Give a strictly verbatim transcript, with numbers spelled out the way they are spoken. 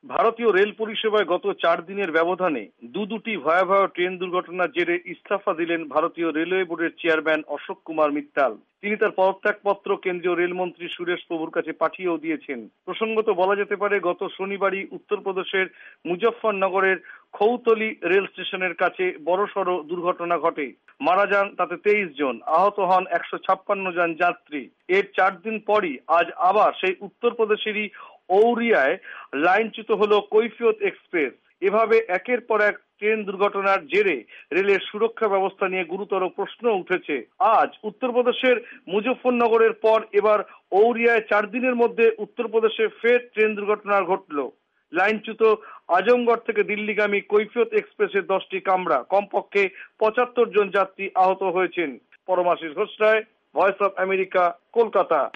ভারতীয় রেল পরিষেবায় গত চার দিনের ব্যবধানে দু দুটি ভয়াবহ ট্রেন দুর্ঘটনার জেরে ইস্তফা দিলেন ভারতীয় রেলওয়ে বোর্ডের চেয়ারম্যান অশোক কুমার মিত্তাল। তিনি তার পদত্যাগপত্র কেন্দ্রীয় রেলমন্ত্রী সুরেশ প্রভুর কাছে পাঠিয়েও দিয়েছেন। প্রসঙ্গত বলা যেতে পারে, গত শনিবারই উত্তরপ্রদেশের মুজফফরনগরের খৌতলি রেল স্টেশনের কাছে বড়সড় দুর্ঘটনা ঘটে। মারা যান তাতে তেইশ জন, আহত হন একশো ছাপ্পান্ন জন যাত্রী। এর চার দিন পরই আজ আবার সেই উত্তরপ্রদেশেরই ঔরিয়ায় লাইনচ্যুত হলো কৈফিয়ত এক্সপ্রেস। এভাবে একের পর এক ট্রেন দুর্ঘটনার জেরে রেলের সুরক্ষা ব্যবস্থা নিয়ে গুরুতর প্রশ্ন উঠেছে। আজ উত্তরপ্রদেশের মুজফফরনগরের পর এবার ঔরিয়ায় চার দিনের মধ্যে উত্তরপ্রদেশে ফের ট্রেন দুর্ঘটনা ঘটলো। লাইনচ্যুত আজমগড় থেকে দিল্লিগামী কৈফিয়ত এক্সপ্রেসের দশটি কামরা, কমপক্ষে পঁচাত্তর জন যাত্রী আহত হয়েছেন। Paramashis Ghosh Roy, voice of America, Kolkata.